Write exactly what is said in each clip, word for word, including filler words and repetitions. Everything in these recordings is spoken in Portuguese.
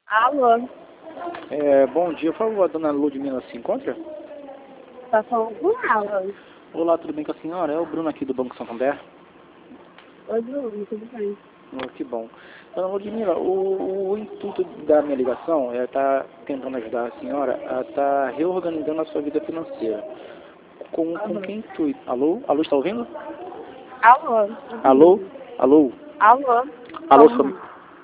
Alô, É, bom dia, por favor, a dona Ludmila se encontra? tá falando com ela. Olá, tudo bem com a senhora? É o Bruno aqui do Banco Santander. Oi, Bruno, tudo bem? Oh, que bom. Dona Ludmila, o, o intuito da minha ligação é estar tentando ajudar a senhora a estar reorganizando a sua vida financeira. Com, com Alô. que intuito? Alô? Alô, está ouvindo? Alô, Alô? Alô? alô, tá Alô, sua... ouvindo?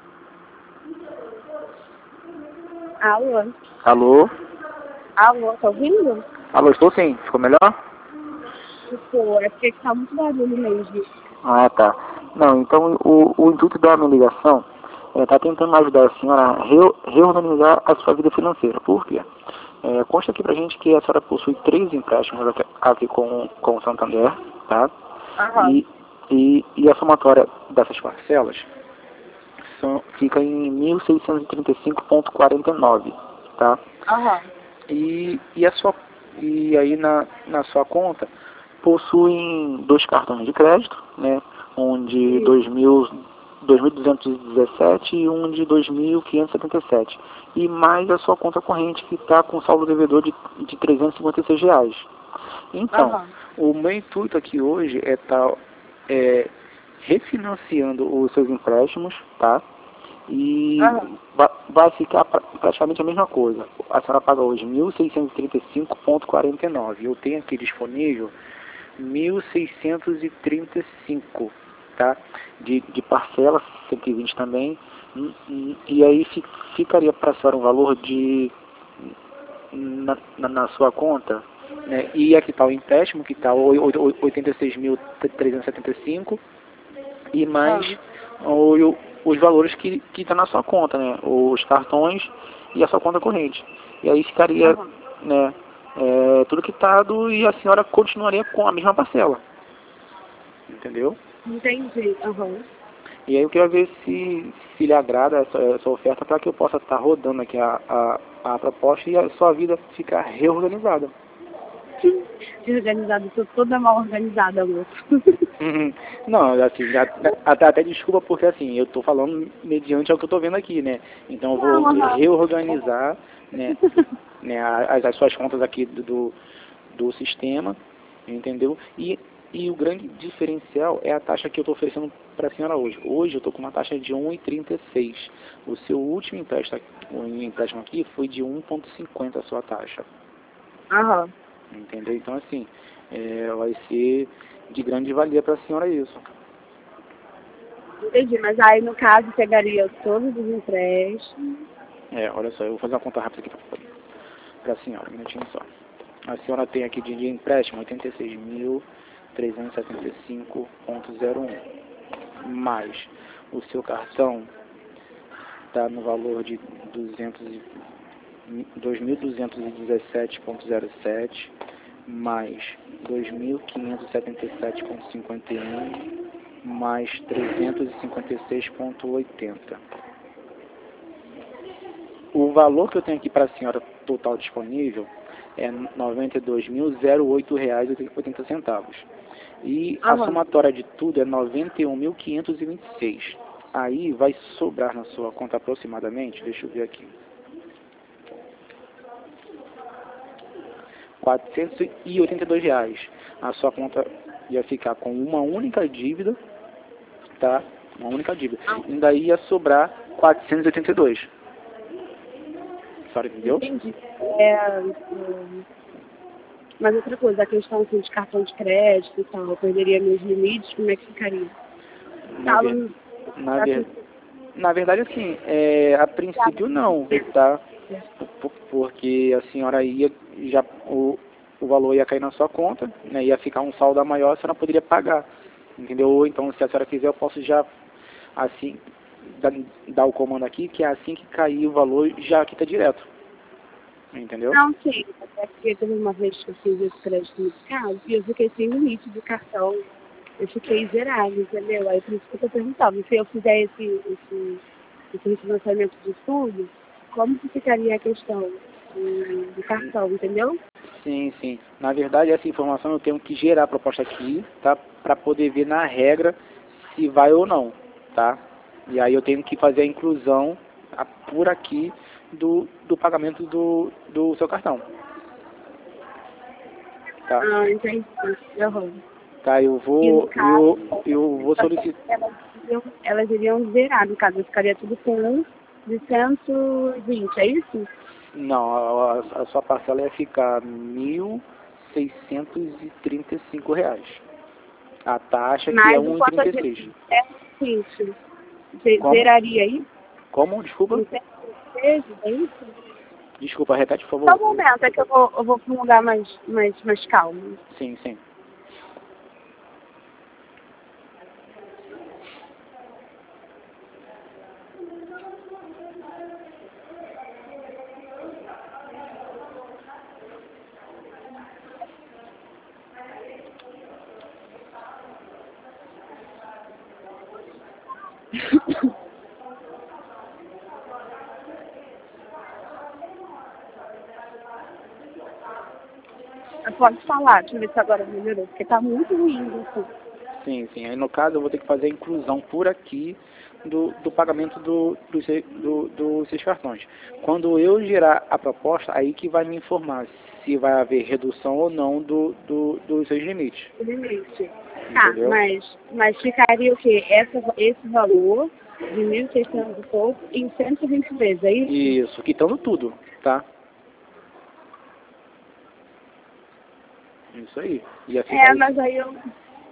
Alô, Alô? alô, tá ouvindo? Alô, estou sim. Ficou melhor? Tipo, é porque tá muito barulho mesmo. Ah, tá. Não, então o, o intuito da minha ligação é estar tentando ajudar a senhora a reo- reorganizar a sua vida financeira. Por quê? É, consta aqui pra gente que a senhora possui três empréstimos aqui, aqui com, com o Santander, tá? Aham, E, e, e a somatória dessas parcelas são, fica em mil seiscentos e trinta e cinco vírgula quarenta e nove, tá? aham, E, e, a sua, e aí na, na sua conta possuem dois cartões de crédito, né? Um de isso, dois mil, dois mil duzentos e dezessete e um de dois mil quinhentos e setenta e sete. E mais a sua conta corrente que está com saldo devedor de, de trezentos e cinquenta e seis reais. Então, aham, o meu intuito aqui hoje é estar é, refinanciando os seus empréstimos, tá? E aham, va- vai ficar pra- praticamente a mesma coisa. A senhora paga hoje mil seiscentos e trinta e cinco vírgula quarenta e nove. Eu tenho aqui disponível mil seiscentos e trinta e cinco, tá? De, de parcela, cento e vinte também. E, e- e aí fi- ficaria para a senhora um valor de, na, na, na sua conta, né? E aqui está o empréstimo, que está oitenta e seis mil trezentos e setenta e cinco. E mais aham, o, os valores que que está na sua conta, né? Os cartões e a sua conta corrente. E aí ficaria, aham. né, é, tudo quitado e a senhora continuaria com a mesma parcela, entendeu? Entendi, aham. E aí eu queria ver se, se lhe agrada essa, essa oferta para que eu possa estar rodando aqui a, a, a proposta e a sua vida ficar reorganizada. Desorganizada, tô toda mal organizada, moço. Uhum. Não, assim, já- até, até desculpa porque assim, eu estou falando mediante ao que eu estou vendo aqui, né? Então eu vou Não, aham. reorganizar, né, né, as, as suas contas aqui do, do, do sistema, entendeu? E, e o grande diferencial é a taxa que eu estou oferecendo para a senhora hoje. Hoje eu estou com uma taxa de um vírgula trinta e seis. O seu último empréstimo, o empréstimo aqui foi de um vírgula cinquenta a sua taxa. Aham. Entendeu? Então, assim, é, vai ser de grande valia para a senhora isso. Entendi, mas aí no caso pegaria todos os empréstimos. É, olha só, eu vou fazer uma conta rápida aqui para a senhora, um minutinho só. A senhora tem aqui de empréstimo oitenta e seis mil trezentos e setenta e cinco vírgula zero um. Mais o seu cartão está no valor de duzentos e- dois mil duzentos e dezessete vírgula zero sete, mais dois mil quinhentos e setenta e sete vírgula cinquenta e um, mais trezentos e cinquenta e seis vírgula oitenta. O valor que eu tenho aqui para a senhora total disponível é noventa e dois mil e oito reais e oitenta centavos. E a Aham. somatória de tudo é noventa e um mil quinhentos e vinte e seis. Aí vai sobrar na sua conta aproximadamente, deixa eu ver aqui, quatrocentos e oitenta e dois reais. A sua conta ia ficar com uma única dívida, tá? Uma única dívida. Ah, E daí ia sobrar quatrocentos e oitenta e dois. A senhora entendeu? entendi. É, hum, mas outra coisa, a questão assim, de cartão de crédito e tal, eu perderia meus limites, como é que ficaria? Na, Fala, ver, na, já ver, que na verdade, assim, é, a princípio não, tá? P- Porque a senhora ia, já, o, o valor ia cair na sua conta, né? Ia ficar um saldo a maior, a senhora poderia pagar, entendeu? Ou então, se a senhora quiser, eu posso já, assim, dar, dar o comando aqui, que é assim que cair o valor, já quita direto, entendeu? não, sim, até porque teve uma vez que eu fiz esse crédito nesse caso e eu fiquei sem limite do cartão, eu fiquei zerado, entendeu? Aí por isso que eu tô perguntando, se eu fizer esse, esse, esse refinanciamento de tudo, como que ficaria a questão do, do cartão, entendeu? Sim, sim. Na verdade, essa informação eu tenho que gerar a proposta aqui, tá? Para poder ver na regra se vai ou não, tá? E aí eu tenho que fazer a inclusão, a- por aqui do, do pagamento do, do seu cartão. Tá? Ah, entendi. Uhum. Tá, eu E no vou, caso, eu, eu vou solicitar. elas iriam, elas iriam zerar, no caso, ficaria tudo com um de cento e vinte, é isso? Não, a, a sua parcela ia ficar mil seiscentos e trinta e cinco reais. A taxa que é Mas um e enquanto a trinta e gente seis. é vinte, ze- Como? zeraria aí? Como? Desculpa? Em cento e treze, é isso? Desculpa, repete, por Só um favor. momento, é que eu vou, eu vou para um lugar mais, mais, mais calmo. Sim, sim. Pode falar, deixa eu ver se agora melhorou, porque tá muito ruim isso. Sim, sim. Aí no caso eu vou ter que fazer a inclusão por aqui do, do pagamento do, do, se- do, dos seus cartões. Quando eu gerar a proposta, aí que vai me informar se vai haver redução ou não do, do, dos seus limites. Limite. Tá, Entendeu? mas, mas ficaria o quê? Essa, esse valor de mil e seiscentos e pouco em cento e vinte vezes, é isso? Isso, quitando tudo, tá? Isso aí. Ia ficar É, isso. mas aí eu...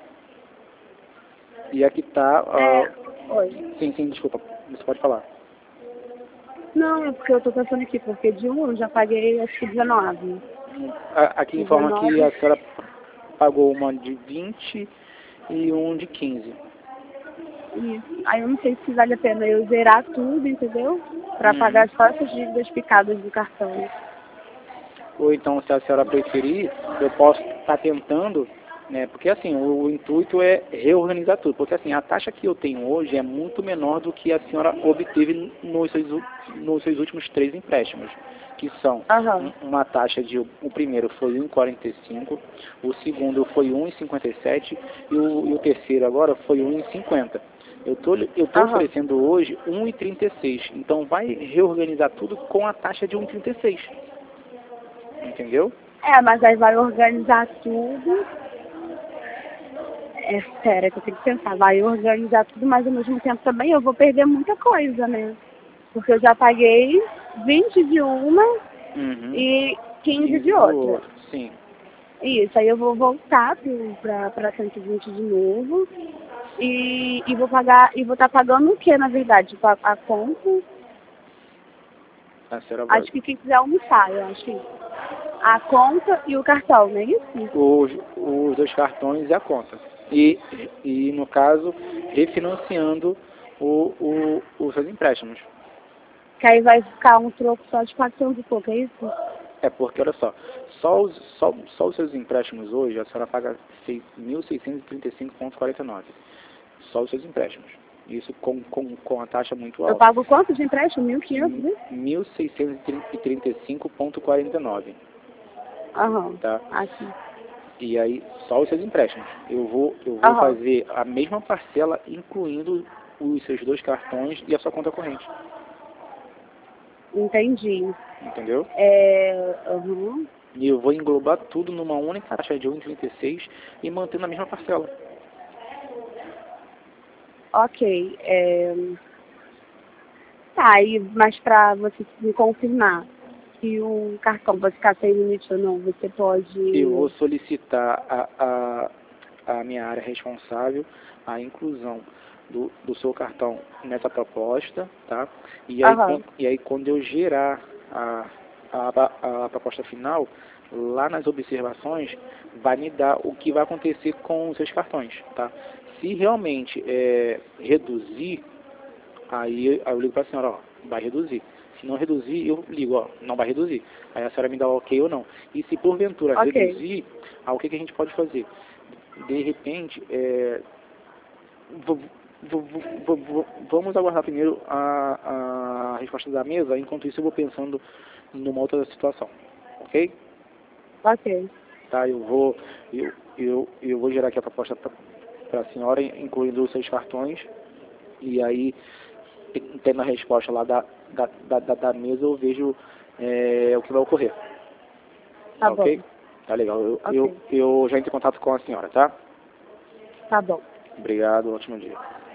E aqui tá. É, ah, oi. sim, sim, desculpa. Você pode falar. Não, é porque eu tô pensando aqui, porque de um eu já paguei acho que dezenove. A- Aqui informa que a dezenove. senhora pagou uma de vinte e um de quinze. Isso. Aí eu não sei se vale a pena eu zerar tudo, entendeu? Pra Uhum. pagar só essas dívidas picadas do cartão. Ou então, se a senhora preferir, eu posso estar tentando, né? Porque assim, o, o intuito é reorganizar tudo. Porque assim, a taxa que eu tenho hoje é muito menor do que a senhora obteve nos seus, u- nos seus últimos três empréstimos, que são Aham, um- uma taxa de, o primeiro foi um vírgula quarenta e cinco, o segundo foi um vírgula cinquenta e sete e o, e o terceiro agora foi um vírgula cinquenta. Eu tô, eu tô aham. oferecendo hoje um vírgula trinta e seis, então vai reorganizar tudo com a taxa de um vírgula trinta e seis. Entendeu? É, mas aí vai organizar tudo. É sério que eu tenho que pensar, vai organizar tudo, mas ao mesmo tempo também eu vou perder muita coisa, né? Porque eu já paguei vinte de uma Uhum. e quinze quinze de do outra. outro, sim. Isso, aí eu vou voltar para cento e vinte de novo e, e vou pagar, e vou estar pagando o que, na verdade? Tipo, a, a conta, A senhora vai. acho que quem quiser almoçar, eu acho que a conta e o cartão, não é isso? Os, os dois cartões e a conta. E, e no caso, refinanciando o, o, os seus empréstimos. Que aí vai ficar um troco só de quatrocentos e pouco, é isso? É porque, olha só, só os, só, só os seus empréstimos hoje, a senhora paga mil seiscentos e trinta e cinco vírgula quarenta e nove. Só os seus empréstimos. Isso com, com, com a taxa muito Eu alta. pago quanto de empréstimo? mil e quinhentos, né? mil seiscentos e trinta e cinco vírgula quarenta e nove. Aham, Tá? aqui. E aí, só os seus empréstimos. Eu vou, eu vou Aham, fazer a mesma parcela, incluindo os seus dois cartões e a sua conta corrente. entendi. Entendeu? É, aham. E eu vou englobar tudo numa única taxa de um vírgula trinta e seis e mantendo a mesma parcela. Ok. É, tá, e, mas para você me confirmar que o cartão vai ficar sem limite ou não, você Eu vou pode... solicitar a, a, a minha área responsável a inclusão do, do seu cartão nessa proposta, tá? E aí, Aham, quan- e aí quando eu gerar a, a, a proposta final, lá nas observações, vai me dar o que vai acontecer com os seus cartões, tá? Se realmente é, reduzir, aí, aí eu ligo para a senhora, ó, vai reduzir. Se não reduzir, eu ligo, ó, não vai reduzir. Aí a senhora me dá o ok ou não. E se porventura ok. reduzir, aí o que, que a gente pode fazer? De repente, é, v- v- v- v- vamos aguardar primeiro a, a resposta da mesa, enquanto isso eu vou pensando numa outra situação, ok? Ok. Tá, eu vou, eu, eu, eu vou gerar aqui a proposta para a senhora, incluindo os seus cartões, e aí, tendo a resposta lá da, da, da, da, da mesa eu vejo é, o que vai ocorrer. Tá Ok? bom. Tá legal. Eu, Ok. eu, eu já entrei em contato com a senhora, tá? Tá bom. Obrigado, ótimo dia.